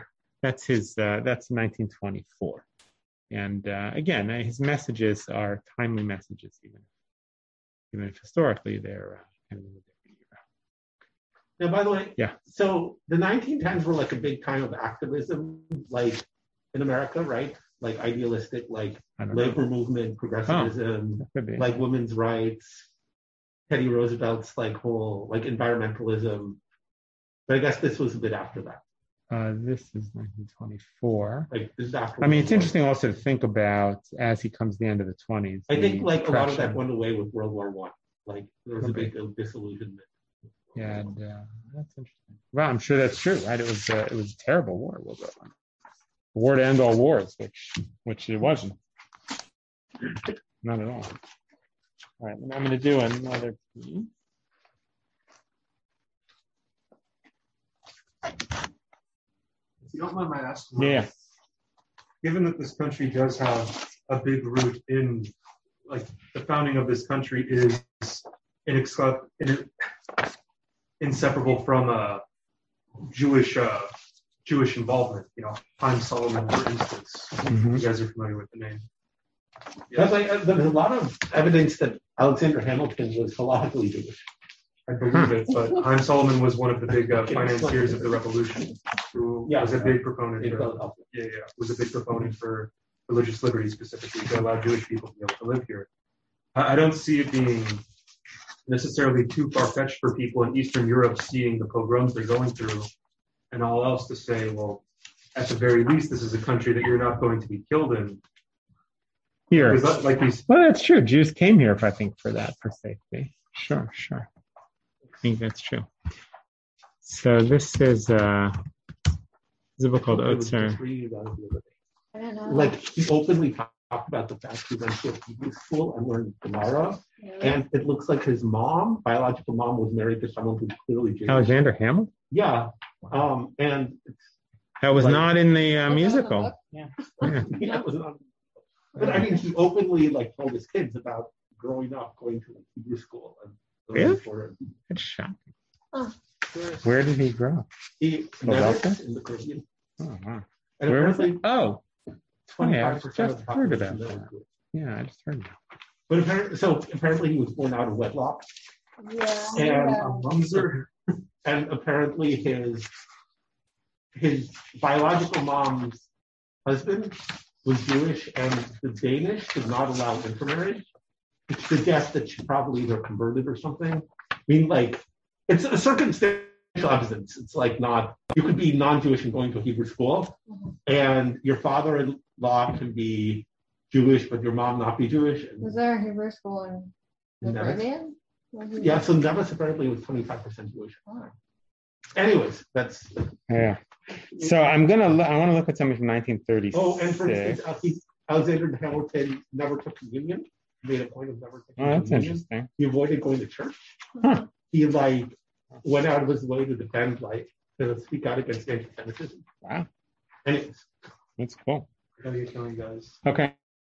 1924. And again, his messages are timely messages, even if historically they're kind of in a different era.
Now, by the way,
yeah.
So the 1910s were like a big time of activism, like in America, right? Like idealistic, like labor movement, progressivism, like women's rights, Teddy Roosevelt's like whole like environmentalism. But I guess this was a bit after that.
This is 1924.
Like this is after.
It's interesting also to think about as he comes to the end of the 20s.
I think like a lot of that went away with World War I. Like there was a big disillusionment.
Yeah, and that's interesting. Well, I'm sure that's true, right? It was a terrible war, World War I. A war to end all wars, which it wasn't. Not at all. All right, and I'm going to do another piece.
If you don't mind my asking,
yeah.
Given that this country does have a big root in, like, the founding of this country is inseparable from Jewish involvement. Haim Solomon, for instance.
Mm-hmm.
You guys are familiar with the name.
Yeah. There's a lot of evidence that Alexander Hamilton was halachically Jewish.
I believe it, but Haim Solomon was one of the big financiers of the revolution, who was a big proponent. Was a big proponent for religious liberty, specifically to allow Jewish people to be able to live here. I don't see it being necessarily too far-fetched for people in Eastern Europe seeing the pogroms they're going through, and all else to say, well, at the very least, this is a country that you're not going to be killed in.
Here, well, that's true. Jews came here, I think, for safety. Sure. I think that's true. So this is a book called Otzer.
I don't know.
Like he openly talked about the fact he went to a Hebrew school and learned Gemara, and it looks like his biological mom, was married to someone who's clearly Jewish.
Alexander Hamilton?
Yeah, and
that was not in the musical.
Yeah, it was not. But I mean, he openly told his kids about growing up going to a Hebrew school.
Really? That's shocking.
Oh.
Where did he grow up?
Philadelphia? In the Caribbean.
Oh, wow.
And
where was it?
25%
I just heard about that. Yeah, I just heard that.
But apparently he was born out of wedlock.
Yeah.
And apparently his biological mom's husband was Jewish, and the Danish did not allow intermarriage, which suggests that she probably either converted or something. I mean, it's a circumstantial evidence. It's not, you could be non-Jewish and going to a Hebrew school, and your father-in-law can be Jewish, but your mom not be Jewish.
Was there a Hebrew school in the Caribbean?
Yeah, so Nevis apparently was 25% Jewish. Anyways, that's...
Yeah. So I want to look at something from 1936.
Oh, and for instance, Alexander Hamilton never took communion. Made a point of never taking communion.
Oh, that's interesting.
He avoided going to church.
Huh.
He went out of his way to defend, to speak out against anti-Semitism.
Wow.
Anyways.
That's cool.
How are you feeling, guys?
Okay.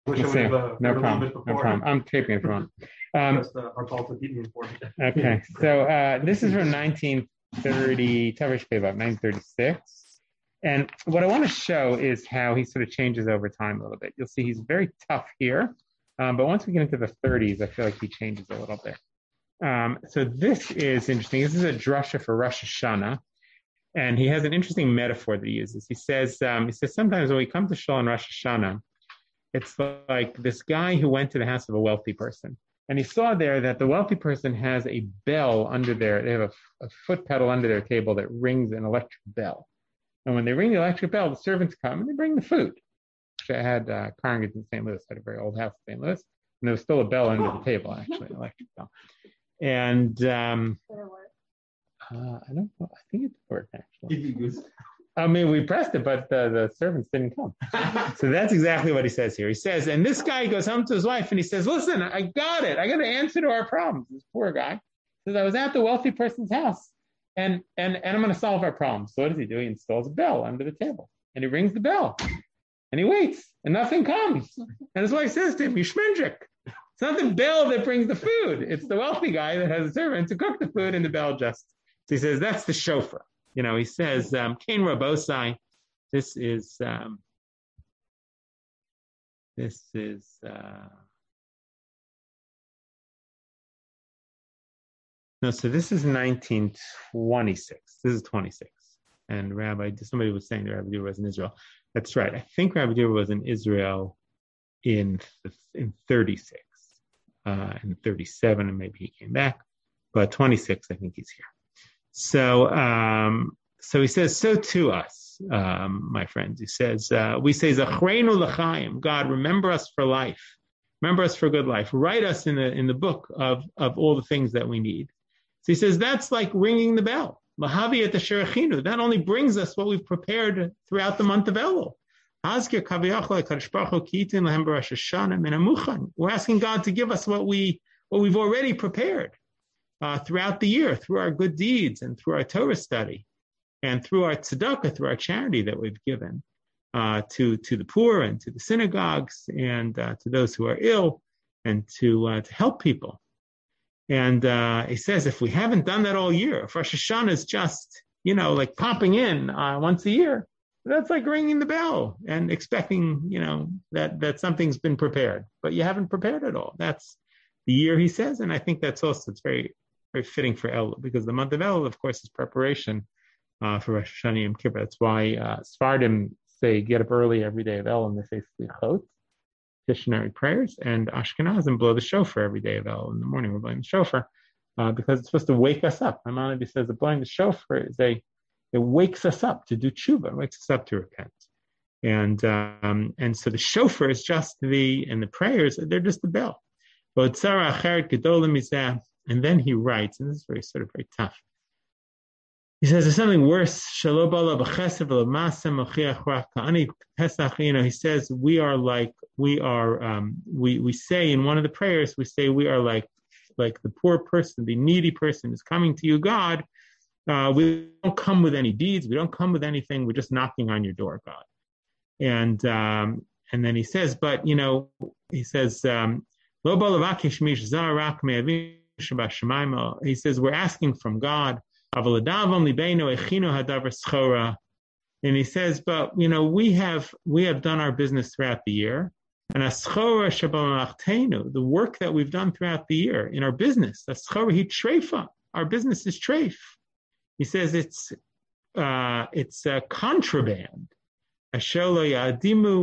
Wish
We'll
I would
see.
have
No
heard a little
problem.
bit
No
before.
problem. I'm taping it wrong.
Just Harpal to keep me informed.
Okay, so this is from 1930, Tavish Pei, about 1936. And what I want to show is how he sort of changes over time a little bit. You'll see he's very tough here, but once we get into the 30s, I feel like he changes a little bit. So this is interesting. This is a drasha for Rosh Hashanah, and he has an interesting metaphor that he uses. He says sometimes when we come to Shul on Rosh Hashanah, it's like this guy who went to the house of a wealthy person. And he saw there that the wealthy person has a bell under there. They have a foot pedal under their table that rings an electric bell. And when they ring the electric bell, the servants come and they bring the food. I had congregants in St. Louis, I had a very old house in St. Louis, and there was still a bell under the table, actually, an electric bell. And I don't know, I think it worked, actually. I mean, we pressed it, but the servants didn't come. So that's exactly what he says here. He says, and this guy goes home to his wife and he says, listen, I got it. I got the answer to our problems. This poor guy says, I was at the wealthy person's house and I'm going to solve our problem. So what does he do? He installs a bell under the table and he rings the bell and he waits and nothing comes. And his wife says to him, Yishmendrik. It's not the bell that brings the food. It's the wealthy guy that has a servant to cook the food and the bell just. So he says, that's the shofar. You know, he says, Kain Rabosai, this is no, so this is 1926. This is 26. And somebody was saying that Rabbi Dura was in Israel. That's right. I think Rabbi Dura was in Israel in 36, in 37, and maybe he came back. But 26, I think he's here. So he says, so to us, my friends, he says, we say, Zachreinu l'chaim, God, remember us for life. Remember us for good life. Write us in the book of all the things that we need. So he says, that's like ringing the bell. Lahavi et asherachinu. That only brings us what we've prepared throughout the month of Elul. We're asking God to give us what we've already prepared. Throughout the year, through our good deeds and through our Torah study and through our tzedakah, through our charity that we've given to the poor and to the synagogues and to those who are ill and to help people. And he says, if we haven't done that all year, if Rosh Hashanah is just, like popping in once a year, that's like ringing the bell and expecting, that something's been prepared, but you haven't prepared it all. That's the year, he says, and I think it's very, very fitting for Elul, because the month of Elul, of course, is preparation for Rosh Hashanah Yom Kippur. That's why Sfardim say get up early every day of Elul, and they say Slichot, petitionary prayers, and Ashkenazim blow the shofar every day of Elul. In the morning, we're blowing the shofar because it's supposed to wake us up. Maimonides says that blowing the shofar it wakes us up to do tshuva, it wakes us up to repent. And so the shofar is just and the prayers, they're just the bell. And then he writes, and this is very tough. He says there's something worse. He says we say in one of the prayers, we say we are like the poor person, the needy person is coming to you, God. We don't come with any deeds, we don't come with anything, we're just knocking on your door, God. And then he says, but he says he says, we're asking from God. And he says, but we have done our business throughout the year. And the work that we've done throughout the year in our business, our business is treif. He says it's a contraband. He says,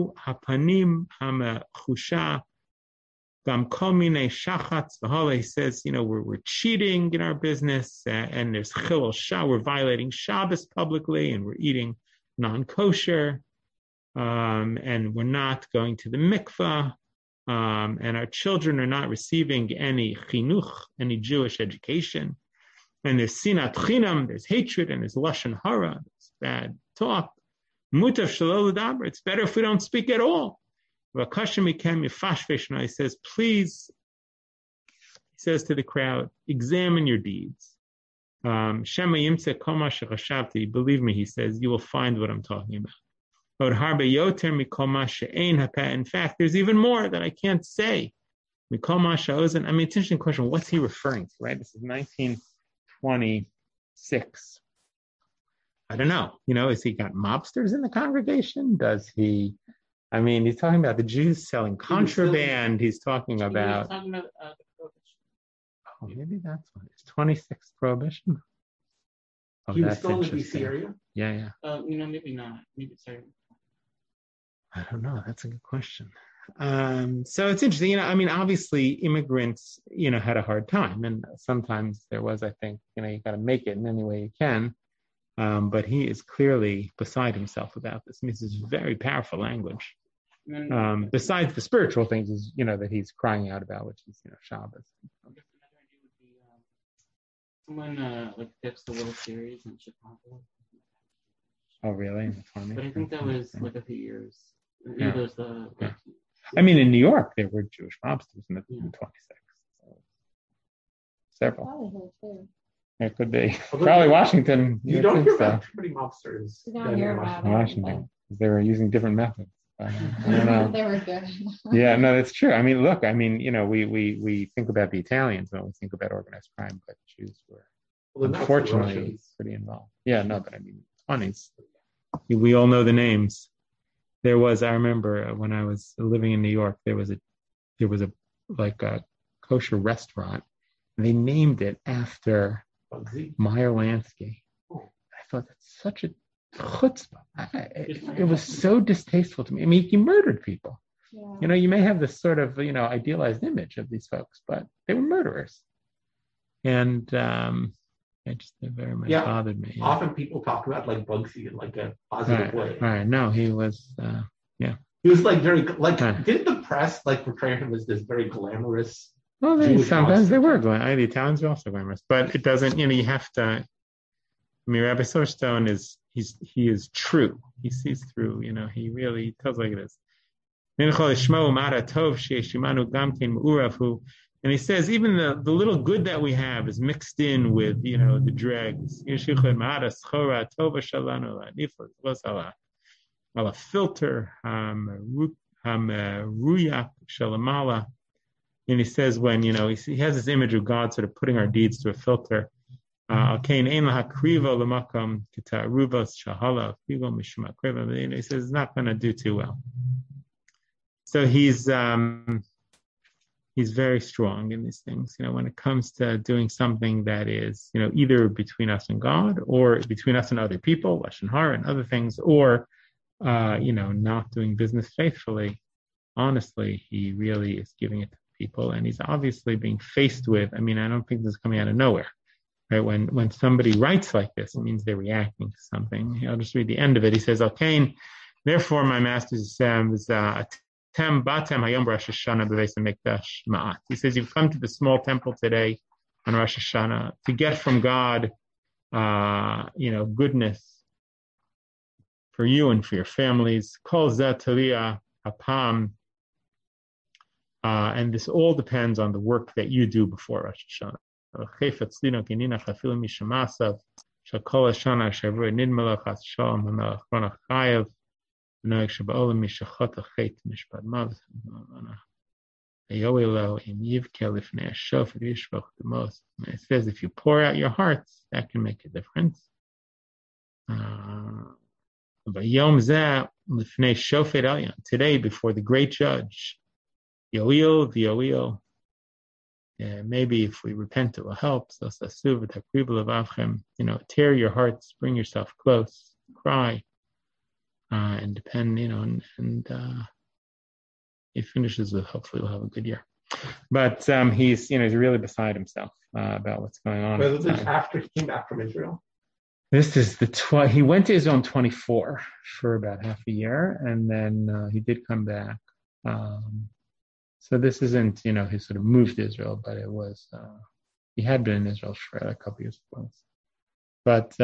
we're cheating in our business, and there's chilul shah, we're violating Shabbos publicly, and we're eating non-kosher, and we're not going to the mikvah, and our children are not receiving any chinuch, any Jewish education, and there's sinat chinam, there's hatred, and there's lashon hara, there's bad talk. Mutav shelo l'daber, it's better if we don't speak at all. He says, please, he says to the crowd, examine your deeds. Believe me, he says, you will find what I'm talking In fact, there's even more that I can't say. I mean, it's an interesting question. What's he referring to, right? This is 1926. I don't know. Has he got mobsters in the congregation? Does he? I mean, he's talking about the Jews selling contraband. He's talking about.
the prohibition.
Oh, maybe that's what it's 26 prohibition. Oh,
He was
that's
still in the
interesting.
DC area?
Yeah.
Maybe not. Maybe sorry.
I don't know. That's a good question. So it's interesting. Obviously immigrants, had a hard time, and sometimes there was, I think, you got to make it in any way you can. But he is clearly beside himself about this. I mean, this is very powerful language. Besides the spiritual things, is that he's crying out about, which is Shabbos.
Someone like fixed the World Series in Chicago.
Oh, really?
But I think that was like a few years.
Yeah.
Those the.
Yeah. I mean, in New York, there were Jewish mobsters in the 26. So several.
Probably here too.
It could be. Probably Washington.
You don't hear about too many mobsters.
You don't hear about it.
Washington. They were using different methods. I don't know.
They were good.
Yeah, no, that's true. I mean, look, we think about the Italians when we think about organized crime, but Jews were unfortunately pretty involved. Yeah, no, but I mean, 20s. We all know the names. I remember when I was living in New York, there was a kosher restaurant. And they named it after Meyer Lansky. I thought that's such a chutzpah. It was so distasteful to me. I mean, he murdered people.
Yeah.
You may have this sort of, idealized image of these folks, but they were murderers. And it very much bothered me. Yeah.
Often people talk about like Bugsy in like a positive way.
Right. No, he was,
He was like very, didn't the press like portray him as this very glamorous?
Well, sometimes they were glamorous. The Italians were also glamorous, but it doesn't, you have to, I mean, Rabbi Silverstone he is true. He sees through, he really tells like it is. And he says, even the little good that we have is mixed in with, the dregs. A filter, and he says when, he has this image of God sort of putting our deeds to a filter. He says it's not going to do too well. So he's very strong in these things, when it comes to doing something that is, either between us and God or between us and other people, Lashon Hara and other things, or, not doing business faithfully. Honestly, he really is giving it to people, and he's obviously being faced with, I mean, I don't think this is coming out of nowhere, right? When somebody writes like this, it means they're reacting to something. I'll just read the end of it. He says, "Okay, therefore, my master says, Tem batem hayom Rosh Hashanah b'Beis HaMikdash ma'at." He says, you've come to the small temple today on Rosh Hashanah to get from God, goodness for you and for your families. Kol zeh taliyah hapam, and this all depends on the work that you do before Rosh Hashanah. Chayfetz lino kinina chafilu mishamasav shakol Hashanah shavru nidmelach hashalom hamelach ronach chayev. It says if you pour out your hearts, that can make a difference. Today, before the great judge, maybe if we repent, it will help. Tear your hearts, bring yourself close, cry. And depend, and he finishes with hopefully we'll have a good year. But he's really beside himself about what's going on.
Was this after he came back from Israel?
This is he went to Israel in 24 for about half a year, and then he did come back. So this isn't, he sort of moved to Israel, but it was, he had been in Israel for a couple of years before. But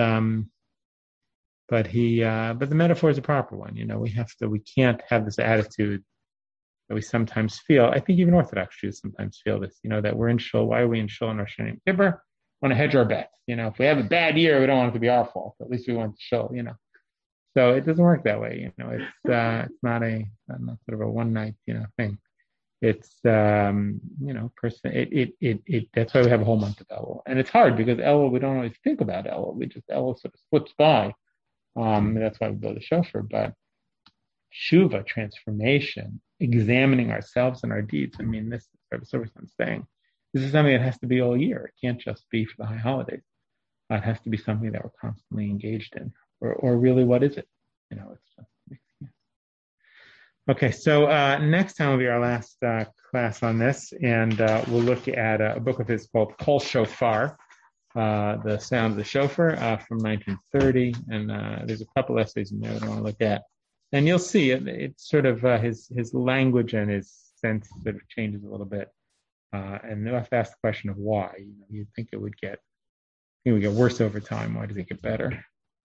the metaphor is a proper one. We can't have this attitude that we sometimes feel. I think even Orthodox Jews sometimes feel this, that we're in Shul. Why are we in Shul and Rosh Hashanah Yom Kippur? We want to hedge our bets. If we have a bad year, we don't want it to be our fault. At least we want to Shul, So it doesn't work that way. It's not sort of a one night, thing. It's person. That's why we have a whole month of Elul, and it's hard because Elul we don't always think about Elul. Elul sort of slips by. That's why we build a shofar. But Shuva, transformation, examining ourselves and our deeds. I mean, this is what I'm saying. This is something that has to be all year. It can't just be for the high holidays. It has to be something that we're constantly engaged in. Or really, what is it? It's just. Okay, so next time will be our last class on this, and we'll look at a book of his called Kol Shofar, The Sound of the Shofar from 1930, and there's a couple essays in there that I want to look at. And you'll see it's sort of his language and his sense sort of changes a little bit. And you'll have to ask the question of why. You'd think it would get worse over time. Why does it get better?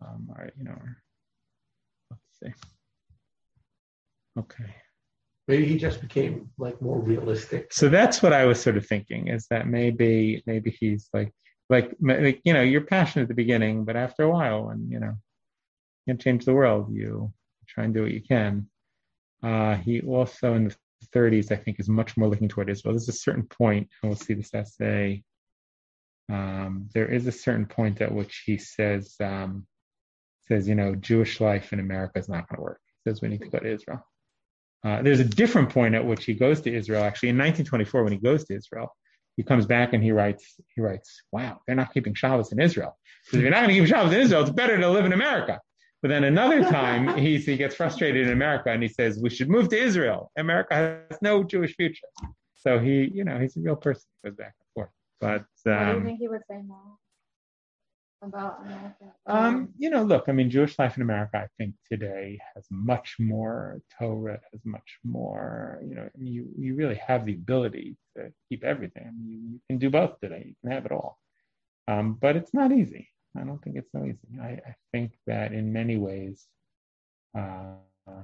Let's see. Okay.
Maybe he just became more realistic.
So that's what I was sort of thinking, is that maybe he's like you're passionate at the beginning, but after a while, when you can't change the world, you try and do what you can. He also in the 30s, I think, is much more looking toward Israel. There's a certain point, and we'll see this essay. There is a certain point at which he says, Jewish life in America is not going to work. He says we need to go to Israel. There's a different point at which he goes to Israel. Actually, in 1924, when he goes to Israel, he comes back and he writes, wow, they're not keeping Shabbos in Israel. So if you're not going to keep Shabbos in Israel, it's better to live in America. But then another time, he gets frustrated in America and he says, we should move to Israel. America has no Jewish future. So he's a real person. He goes back and forth. But
what do you think he would say now about America?
Look, Jewish life in America, I think today has much more Torah, has much more, you really have the ability to keep everything. You can do both today. You can have it all. But it's not easy. I don't think it's so easy. I think that in many ways, for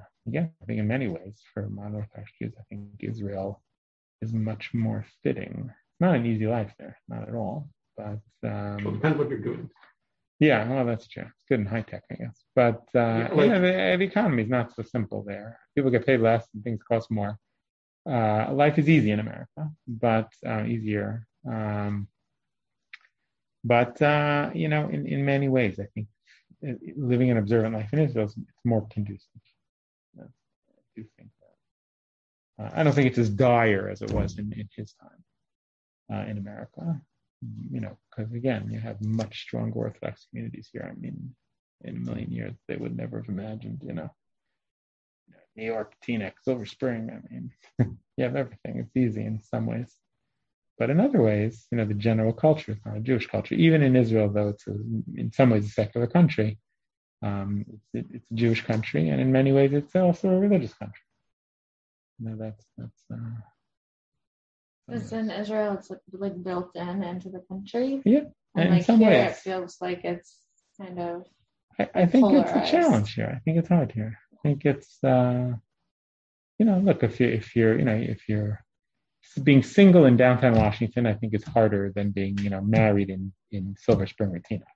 modern Orthodox Jews, I think Israel is much more fitting. It's not an easy life there, not at all. But
it depends what you're doing.
Yeah, well, that's true. It's good in high tech, I guess. But the economy is not so simple there. People get paid less and things cost more. Life is easy in America, but easier. But in many ways, I think living an observant life in Israel is more conducive. I do think that. I don't think it's as dire as it was in his time in America. Because again, you have much stronger Orthodox communities here. In a million years, they would never have imagined. New York, Teaneck, Silver Spring. You have everything. It's easy in some ways. But in other ways, the general culture is not a Jewish culture. Even in Israel, though it's in some ways a secular country, it's a Jewish country, and in many ways, it's also a religious country.
Because in Israel, it's built into the country.
Yeah, and in some ways,
it feels like it's kind of.
I think
polarized.
It's a challenge here. I think it's hard here. I think it's look, if you're being single in downtown Washington, I think it's harder than being, married in Silver Spring or Teaneck.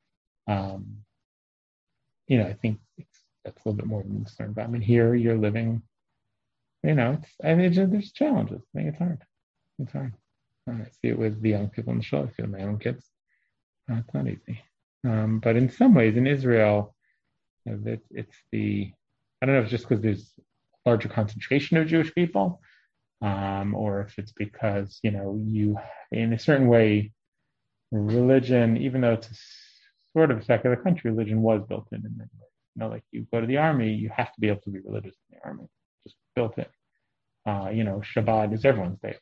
I think that's a little bit more of a concern. But here you're living, there's challenges. I think it's hard. It's hard. I see it with the young people in the show. I see it with my own kids. It's not easy. But in some ways, in Israel, it's I don't know if it's just because there's a larger concentration of Jewish people, or if it's because, you, in a certain way, religion, even though it's a sort of a secular country, religion was built in many ways. Like you go to the army, you have to be able to be religious in the army. Just built in. Shabbat is everyone's day.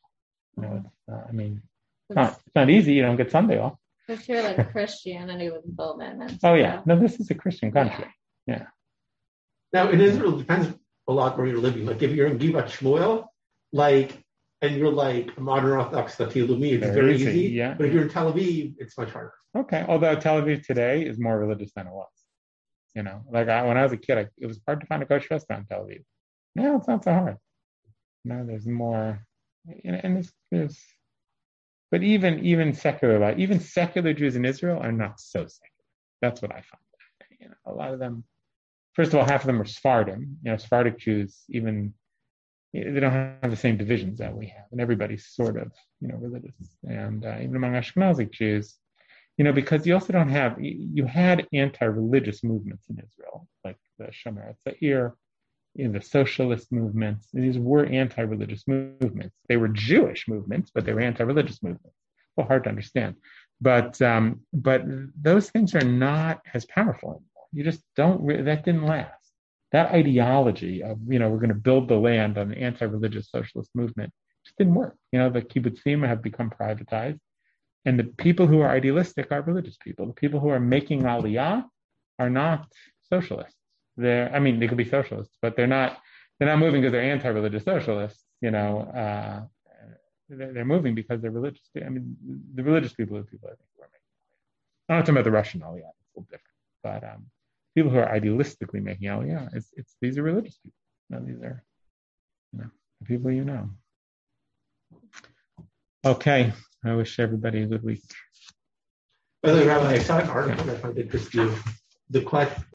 It's not easy. You don't get Sunday off.
Because here, Christianity was built in. And
oh yeah, no, this is a Christian country. Yeah.
Now in Israel, it depends a lot where you're living. Like if you're in Givat Shmuel, and you're a modern Orthodox Dati Leumi, it's very easy.
Yeah.
But if you're in Tel Aviv, it's much harder.
Okay, although Tel Aviv today is more religious than it was. When I was a kid, it was hard to find a kosher restaurant in Tel Aviv. Now it's not so hard. Now there's more, and there's. But even secular life, even secular Jews in Israel are not so secular. That's what I find. A lot of them first of all, half of them are Sephardim. Sephardic Jews, even they don't have the same divisions that we have, and everybody's sort of, religious. And even among Ashkenazic Jews, because you also don't have, you had anti-religious movements in Israel, like the Shomer Hatzair, the socialist movements. These were anti-religious movements. They were Jewish movements, but they were anti-religious movements. Well, hard to understand. But those things are not as powerful anymore. You just don't, that didn't last. That ideology of, we're going to build the land on the anti-religious socialist movement just didn't work. The kibbutzim have become privatized, and the people who are idealistic are religious people. The people who are making aliyah are not socialists. They could be socialists, but they're not moving because they're anti-religious socialists. They're moving because they're religious. The religious people are the people I think who are making aliyah. I'm not talking about the Russian aliyah; it's a little different. But people who are idealistically making aliyah, these are religious people. These are, the people you know. Okay, I wish everybody a good week.
By the way, Rabbi, I saw an article that I found interesting. The question.